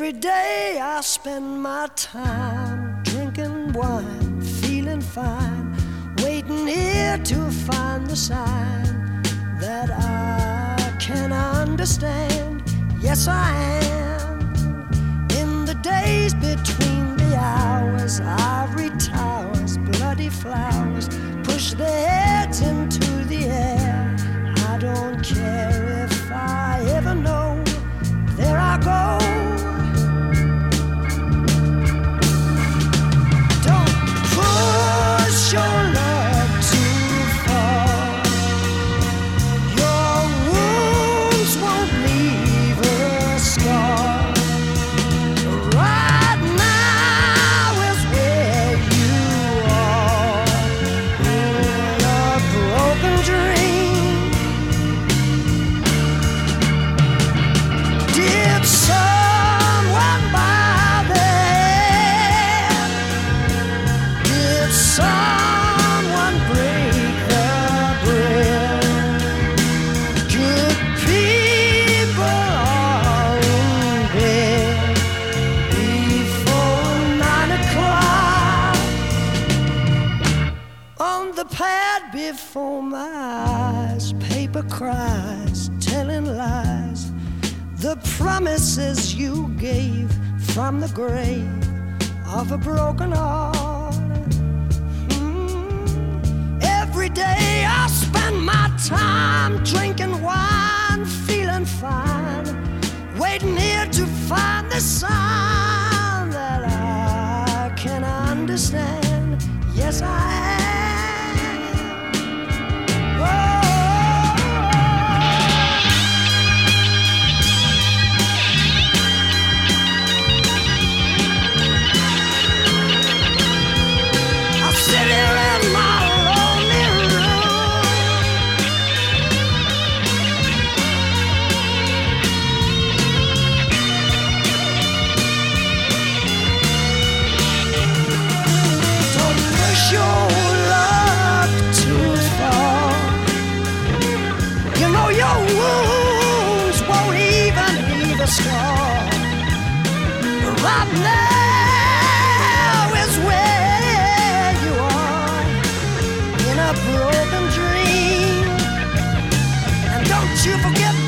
Every day I spend my time drinking wine, feeling fine, waiting here to find the sign that I can understand. Yes, I am. In the days between the hours, ivory towers, bloody flowers push their heads into the air. I don't care if I ever know. There I go. Don't push your love too far. Your wounds won't leave a scar. Right now is where you are, in a broken dream. Did someone buy them? Did someone break the bread? Good people are in bed before 9 o'clock. On the pad before my eyes, paper cries, telling lies. The promises you gave from the grave of a broken heart. Every day I spend my time drinking wine, feeling fine, waiting here to find the sign that I can understand. Yes, I am. Your wounds won't even leave a scar. Right now is where you are, in a broken dream. And don't you forget